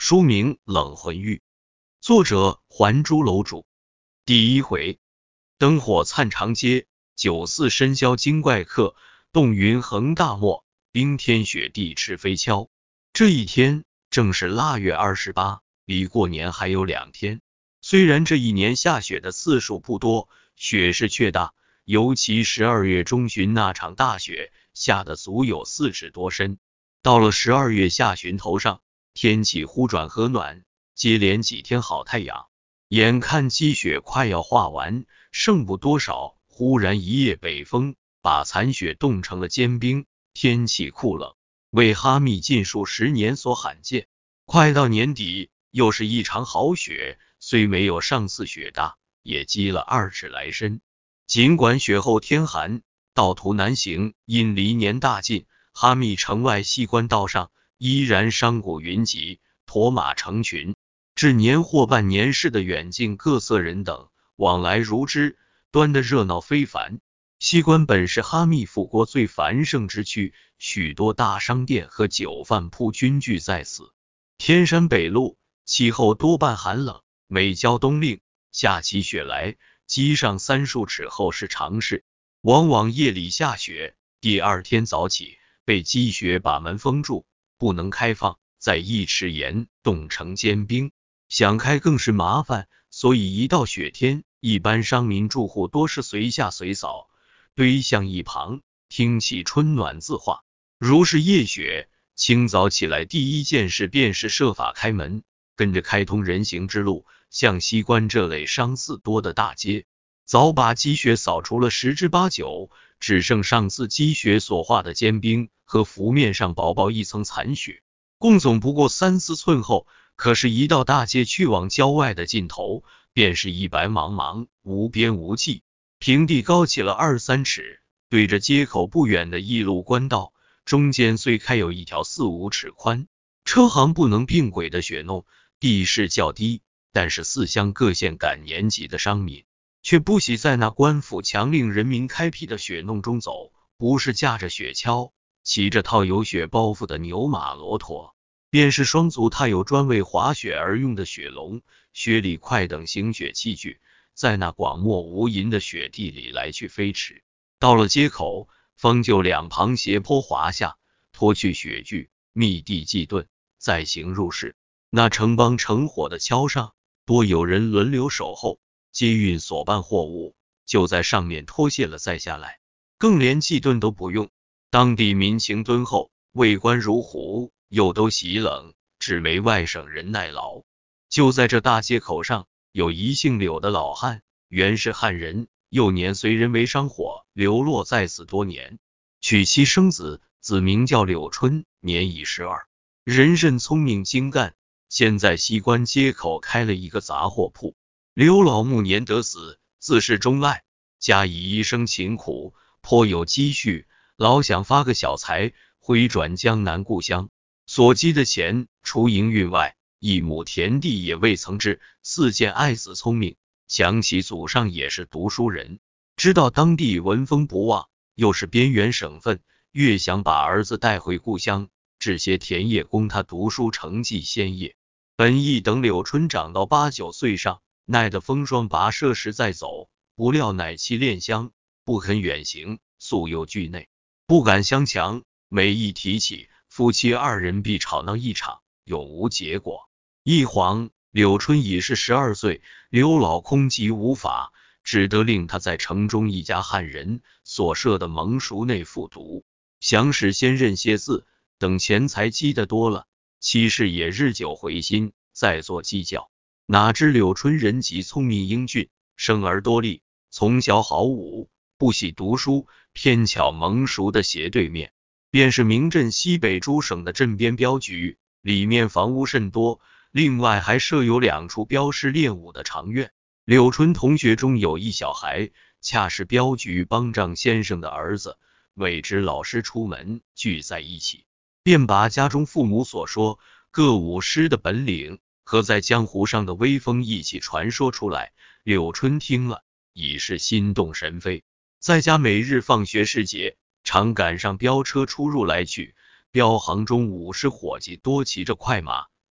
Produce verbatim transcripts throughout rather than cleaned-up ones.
书名《冷魂玉》，作者还珠楼主。第一回，灯火灿长街，酒肆深宵惊怪客，冻云横大漠，冰天雪地赤飞跷。这一天正是腊月二十八，离过年还有两天。虽然这一年下雪的次数不多，雪势却大，尤其十二月中旬那场大雪，下得足有四尺多深。到了十二月下旬头上，天气忽转和暖，接连几天好太阳，眼看积雪快要化完，剩不多少，忽然一夜北风，把残雪冻成了坚冰，天气酷冷，为哈密近数十年所罕见。快到年底，又是一场好雪，虽没有上次雪大，也积了二尺来深。尽管雪后天寒，道途难行，因离年大近，哈密城外西关道上依然商贾云集，驼马成群，至年货办年事的远近各色人等往来如织，端得热闹非凡。西关本是哈密富国最繁盛之区，许多大商店和酒饭铺均聚在此。天山北路，气候多半寒冷，每交冬令，下起雪来，积上三数尺厚是常事。往往夜里下雪，第二天早起被积雪把门封住，不能开放，再一尺盐冻成坚冰，想开更是麻烦。所以一到雪天，一般商民住户多是随下随扫，堆向一旁，听其春暖自化。如是夜雪，清早起来第一件事便是设法开门，跟着开通人行之路，向西关这类商肆多的大街，早把积雪扫除了十之八九，只剩上次积雪所化的坚冰和浮面上薄薄一层残雪，共总不过三四寸厚。可是一到大街去往郊外的尽头，便是一白茫茫，无边无际，平地高起了二三尺，对着街口不远的一路官道，中间虽开有一条四五尺宽，车行不能并轨的雪弄，地势较低，但是四乡各县赶年级的商民却不喜在那官府强令人民开辟的雪弄中走，不是驾着雪橇，骑着套有雪包袱的牛马骆驼，便是双足踏有专为滑雪而用的雪笼、雪里快等行雪器具，在那广漠无垠的雪地里来去飞驰。到了街口，方就两旁斜坡滑下，脱去雪具，密地祭顿，再行入市。那成帮成伙的橇上，多有人轮流守候，接运所办货物，就在上面脱卸了再下来，更连祭顿都不用。当地民情敦厚，为官如虎，又都喜冷，只没外省人耐劳。就在这大街口上，有一姓柳的老汉，原是汉人，幼年随人为商伙，流落在此多年，娶妻生子，子名叫柳春，年已十二，人甚聪明精干，现在西关街口开了一个杂货铺。刘老暮年得子，自是钟爱，家以一生勤苦，颇有积蓄，老想发个小财，回转江南故乡。所积的钱，除营运外，一亩田地也未曾置。四见爱子聪明，想起祖上也是读书人，知道当地文风不旺，又是边缘省份，越想把儿子带回故乡，置些田业供他读书成绩先业。本意等柳春长到八九岁上，耐得风霜跋涉时再走，不料乃妻恋乡，不肯远行，素有惧内，不敢相强，每一提起，夫妻二人必吵闹一场，永无结果。一晃柳春已是十二岁，刘老空疾无法，只得令他在城中一家汉人所设的蒙塾内复读，想使先认些字，等钱财积得多了，妻室也日久回心，再做计较。哪知柳春人极聪明英俊，生而多力，从小好武，不喜读书，偏巧蒙塾的斜对面便是明镇西北诸省的镇边镖局，里面房屋甚多，另外还设有两处镖师练武的长院。柳春同学中有一小孩，恰是镖局帮账先生的儿子，未知老师出门聚在一起，便把家中父母所说各武师的本领和在江湖上的威风一起传说出来。柳春听了，已是心动神飞，在家每日放学时节，常赶上镖车出入来去，镖行中武士伙计多骑着快马，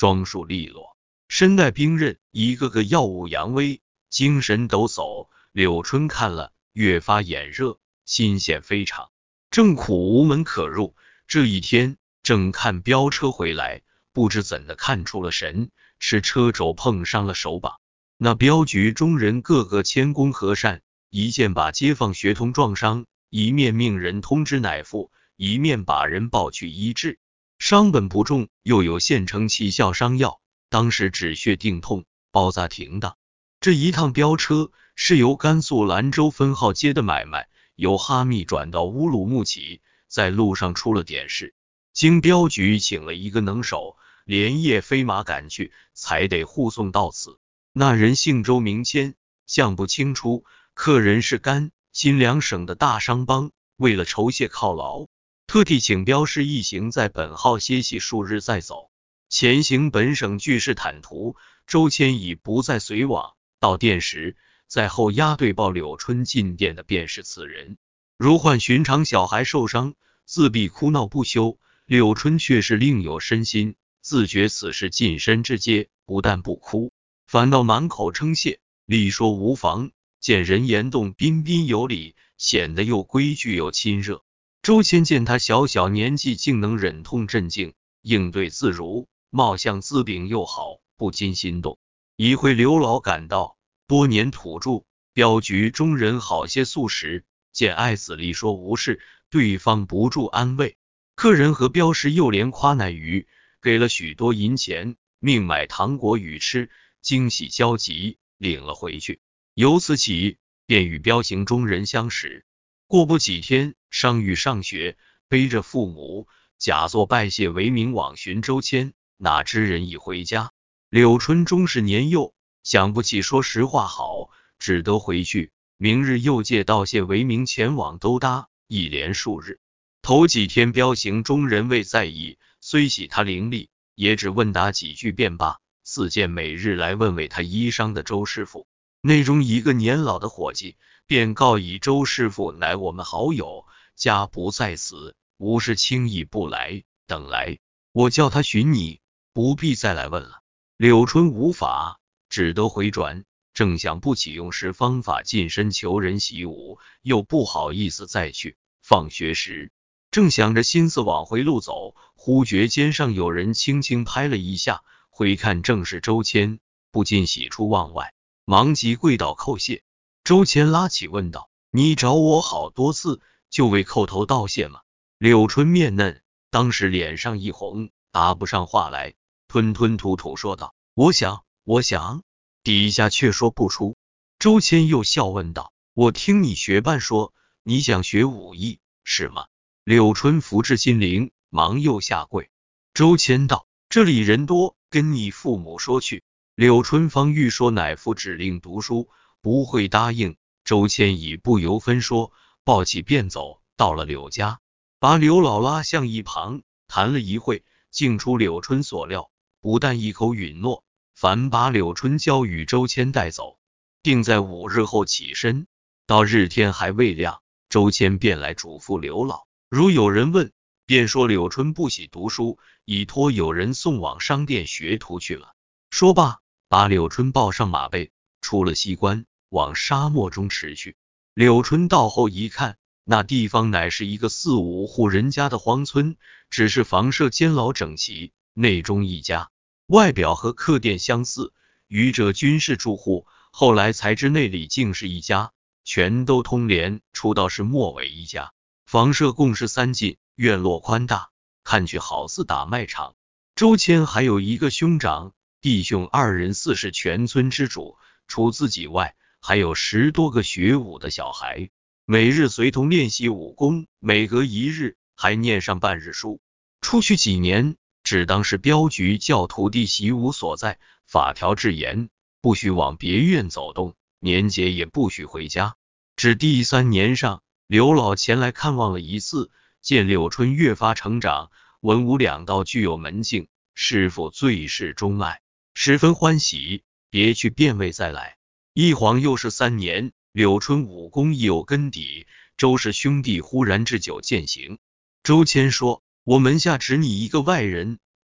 装束利落，身带兵刃，一个个耀武扬威，精神抖擞。柳春看了越发眼热，心羡非常。正苦无门可入，这一天正看飙车回来，不知怎的看出了神，是车轴碰伤了手把。那镖局中人个个谦恭和善，一见把街坊学童撞伤，一面命人通知乃父，一面把人抱去医治。伤本不重，又有现成奇效伤药，当时止血定痛，包扎停当。这一趟飙车是由甘肃兰州分号接的买卖，由哈密转到乌鲁木齐，在路上出了点事，经镖局请了一个能手，连夜飞马赶去，才得护送到此。那人姓周名谦，相不清楚，客人是甘新两省的大商帮，为了酬谢犒劳，特地请镖师一行在本号歇息数日再走。前行本省巨士坦途，周谦已不再随往。到店时，在后押队报柳春进店的便是此人。如换寻常小孩受伤，自必哭闹不休，柳春却是另有身心，自觉此事近身之阶，不但不哭，反倒满口称谢，理说无妨。见人言动彬彬有礼，显得又规矩又亲热。周谦见他小小年纪竟能忍痛镇静，应对自如，貌相资禀又好，不禁心动。一会刘老赶到，多年土著，镖局中人好些素食，见爱子力说无事，对方不住安慰。客人和镖师又连夸乃鱼，给了许多银钱，命买糖果与吃，惊喜交集，领了回去。由此起，便与镖行中人相识。过不几天，商玉上学，背着父母，假作拜谢为名往寻周谦，哪知人已回家。柳春终是年幼，想不起说实话好，只得回去。明日又借道谢为名前往兜搭，一连数日。头几天镖行中人未在意，虽喜他伶俐，也只问答几句便罢。似见每日来问为他医伤的周师傅，内中一个年老的伙计，便告以周师傅乃我们好友，家不在此，无事轻易不来，等来我叫他寻你，不必再来问了。柳春无法，只得回转，正想不起用时方法近身求人习武，又不好意思再去。放学时，正想着心思往回路走，忽觉肩上有人轻轻拍了一下，回看正是周谦，不禁喜出望外，忙即跪倒叩谢。周谦拉起问道：“你找我好多次，就为叩头道谢吗？”柳春面嫩，当时脸上一红，答不上话来，吞吞吐吐说道：“我想，我想。”底下却说不出。周谦又笑问道：“我听你学伴说，你想学武艺，是吗？”柳春扶至心灵，忙又下跪。周谦道：“这里人多，跟你父母说去。”柳春方欲说乃父指令读书，不会答应。周谦已不由分说，抱起便走，到了柳家，把柳老拉向一旁，谈了一会，竟出柳春所料，不但一口允诺，反把柳春交与周谦带走，定在五日后起身。到日天还未亮，周谦便来嘱咐刘老，如有人问，便说柳春不喜读书，已托有人送往商店学徒去了。说罢，把柳春抱上马背，出了西关，往沙漠中驰去。柳春到后一看，那地方乃是一个四五户人家的荒村，只是房舍监牢整齐，内中一家，外表和客店相似，余者均是住户。后来才知内里竟是一家，全都通联，出道是末尾一家。房舍共是三进，院落宽大，看去好似打卖场。周谦还有一个兄长，弟兄二人似是全村之主，除自己外，还有十多个学武的小孩，每日随同练习武功，每隔一日还念上半日书。出去几年，只当是镖局教徒弟习武所在，法条至严，不许往别院走动，年节也不许回家。至第三年上，刘老前来看望了一次，见柳春越发成长，文武两道具有门径，师傅最是钟爱，十分欢喜，别去便未再来。一晃又是三年，柳春武功已有根底，周氏兄弟忽然置酒饯行。周谦说：“我门下只你一个外人，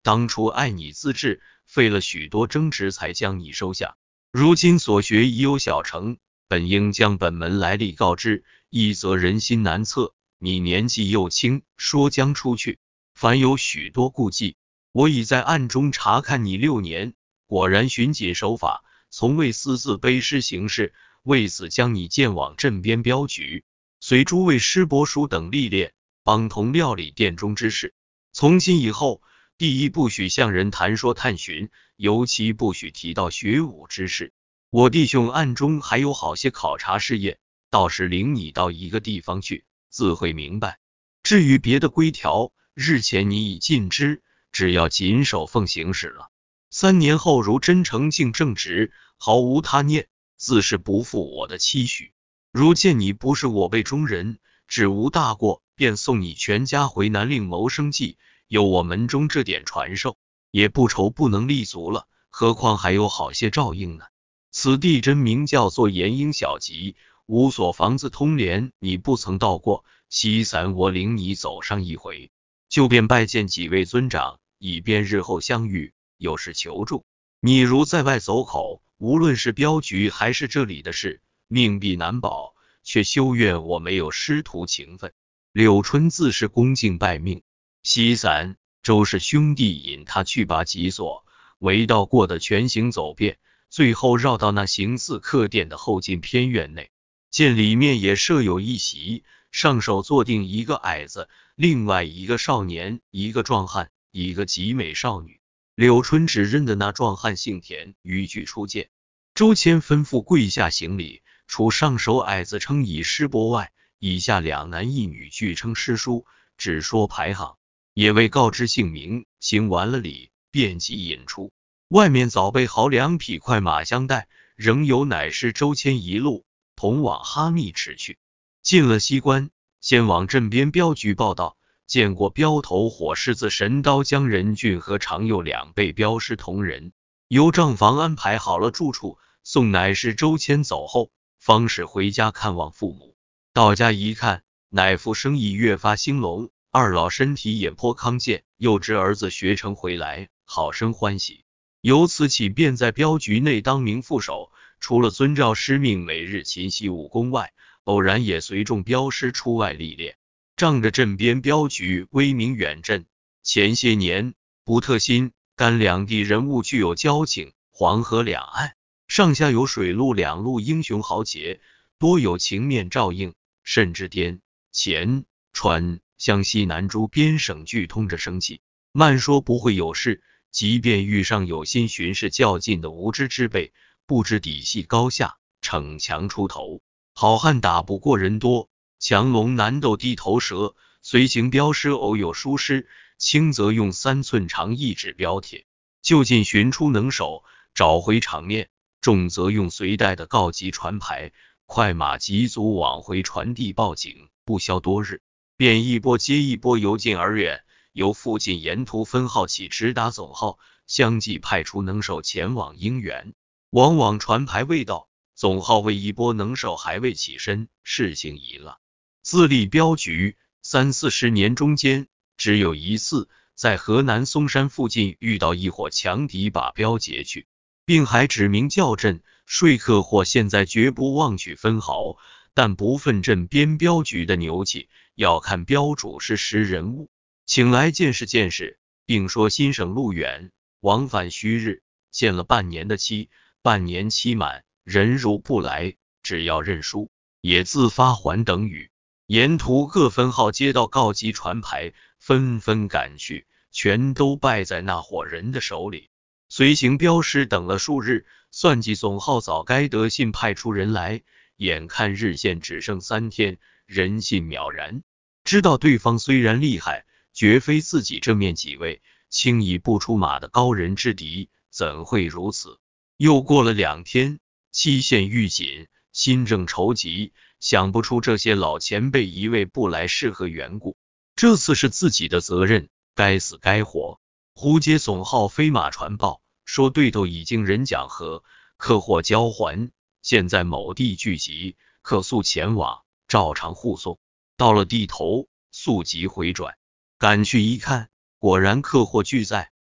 当初爱你自至，费了许多争执才将你收下，如今所学已有小成，本应将本门来历告知，一则人心难测，你年纪又轻，说将出去，反有许多顾忌。我已在暗中查看你六年，果然循谨守法，从未私自卑师行事，为此将你荐往镇边镖局，随诸位师伯叔等历练，帮同料理殿中之事。从今以后，第一不许向人谈说探寻，尤其不许提到学武之事。我弟兄暗中还有好些考察试验，到时领你到一个地方去，自会明白。至于别的规条，日前你已尽知，只要谨守奉行使了。三年后如真诚敬正直，毫无他念，自是不负我的期许。如见你不是我辈中人，只无大过，便送你全家回南令谋生计。有我门中这点传授，也不愁不能立足了，何况还有好些照应呢。此地真名叫做延英小集，五所房子通连，你不曾到过，西散我领你走上一回，就便拜见几位尊长，以便日后相遇，有事求助。你如在外走口，无论是镖局还是这里的事，命必难保，却休怨我没有师徒情分。柳春自是恭敬拜命。西散，周氏兄弟引他去把几所围道过的全行走遍，最后绕到那形似客店的后进偏院内，见里面也设有一席，上首坐定一个矮子，另外一个少年，一个壮汉，一个极美少女。柳春只认得那壮汉姓田，逾矩出见。周谦吩咐跪下行礼，除上首矮子称以师伯外，以下两男一女俱称师叔，只说排行，也未告知姓名。行完了礼，便即引出。外面早备好两匹快马相待，仍有乃是周谦一路同往哈密驰去。进了西关，先往镇边镖局报道，见过镖头伙狮子神刀将任俊和常有两辈镖师同仁，由账房安排好了住处。宋乃是周谦走后，方使回家看望父母。到家一看，乃父生意越发兴隆，二老身体也颇康健，又知儿子学成回来，好生欢喜。由此起便在镖局内当名副手，除了遵照师命每日勤习武功外，偶然也随众镖师出外历练。仗着镇边镖局威名远震，前些年不特新甘两地人物具有交情，黄河两岸上下有水陆两路英雄豪杰，多有情面照应，甚至滇黔川湘西南诸边省俱通着生气，慢说不会有事。即便遇上有心巡视较劲的无知之辈，不知底细高下，逞强出头，好汉打不过人多，强龙难斗地头蛇。随行镖师偶有疏失，轻则用三寸长一指标铁，就近寻出能手，找回场面；重则用随带的告急传牌，快马急足往回传递报警。不消多日，便一波接一波由近而远，由附近沿途分号起直达总号，相继派出能手前往应援。往往传牌未到，总号为一波能手还未起身，事情已了。自立镖局三四十年中间，只有一次在河南嵩山附近遇到一伙强敌把镖劫去，并还指明叫阵，说客或现在绝不妄取分毫，但不分镇边镖局的牛气，要看镖主是识人物，请来见识见识，并说新省路远，往返须日，限了半年的期，半年期满，人如不来，只要认输，也自发还等语。沿途各分号接到告急传牌，纷纷赶去，全都败在那伙人的手里。随行镖师等了数日，算计总号早该得信派出人来，眼看日限只剩三天，人信渺然，知道对方虽然厉害，绝非自己这面几位轻易不出马的高人之敌，怎会如此？又过了两天，期限愈紧，心正愁急，想不出这些老前辈一位不来是何缘故。这次是自己的责任，该死该活。忽接总号飞马传报，说对头已经人讲和，客货交还，现在某地聚集，可速前往，照常护送。到了地头，速即回转，赶去一看，果然客货俱在，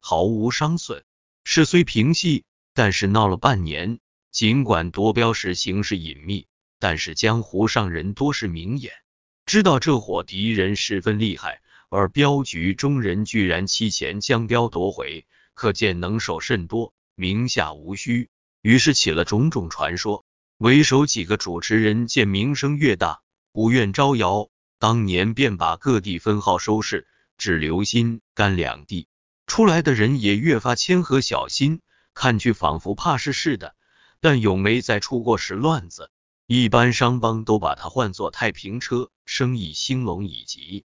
毫无伤损。事虽平息，但是闹了半年，尽管夺标时形势隐秘，但是江湖上人多是明眼，知道这伙敌人十分厉害，而镖局中人居然期前将镖夺回，可见能手甚多，名下无虚。于是起了种种传说。为首几个主持人见名声越大，不愿招摇，当年便把各地分号收拾，只留心甘两地。出来的人也越发谦和小心，看去仿佛怕事似的，但永没再出过时乱子。一般商帮都把它唤作太平车，生意兴隆已极。